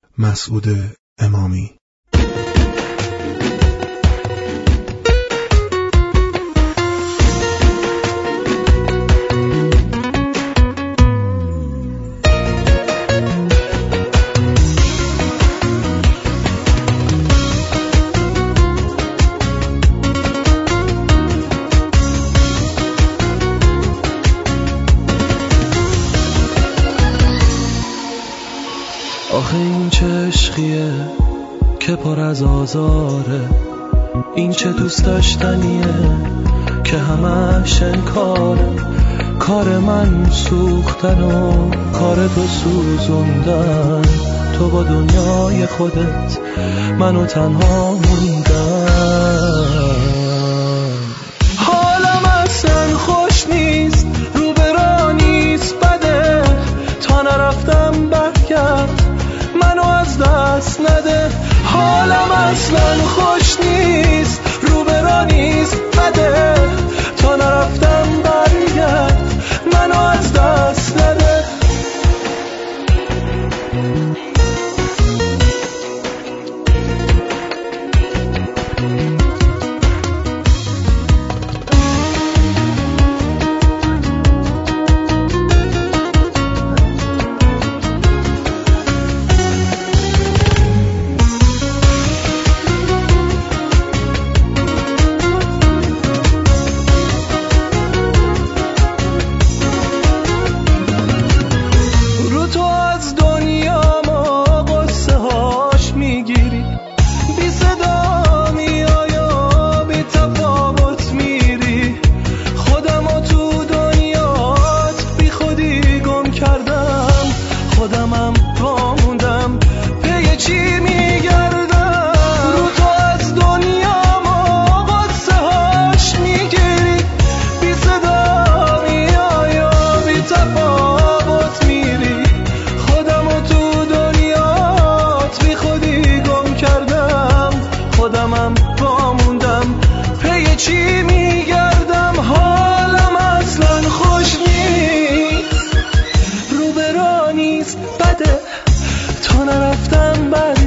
مسعود امامی. آخه این چه عشقیه که پر از آزاره، این چه دوست داشتنیه که همش انکاره. کار من سوختن و کار تو سوزوندن، تو با دنیای خودت منو تنها موندن. حالم اصلا خوش نیست، رو برا نیست بده، تا نرفتم برگرد منو از دست نده. حالم اصلا خوش نیست، رو برا نیست بده، تا نرفتم برگرد منو از دست نده. خودمم با موندم پی چی میگردم. حالم اصلا خوش نیست، رو برا نیست بده، تا نرفتم بعد